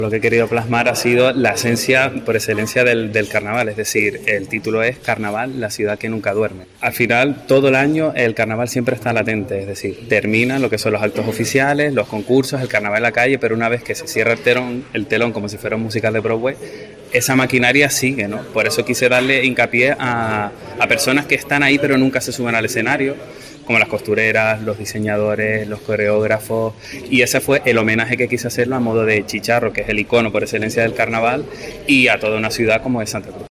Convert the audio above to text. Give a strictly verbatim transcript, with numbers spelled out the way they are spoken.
Lo que he querido plasmar ha sido la esencia por excelencia del, del carnaval, es decir, el título es Carnaval, la ciudad que nunca duerme. Al final, todo el año el carnaval siempre está latente, es decir, termina lo que son los actos oficiales, los concursos, el carnaval en la calle, pero una vez que se cierra el telón, el telón como si fuera un musical de Broadway, esa maquinaria sigue, ¿no? Por eso quise darle hincapié a, a personas que están ahí pero nunca se suben al escenario, como las costureras, los diseñadores, los coreógrafos, y ese fue el homenaje que quise hacerlo a modo de Chicharro, que es el icono por excelencia del carnaval, y a toda una ciudad como es Santa Cruz.